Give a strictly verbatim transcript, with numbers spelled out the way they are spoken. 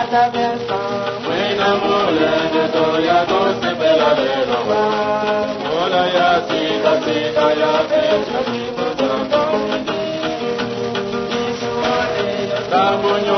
Buena mole de soya doce pela de roba. Mola ya sita sita ya pecha y botando. Tamuño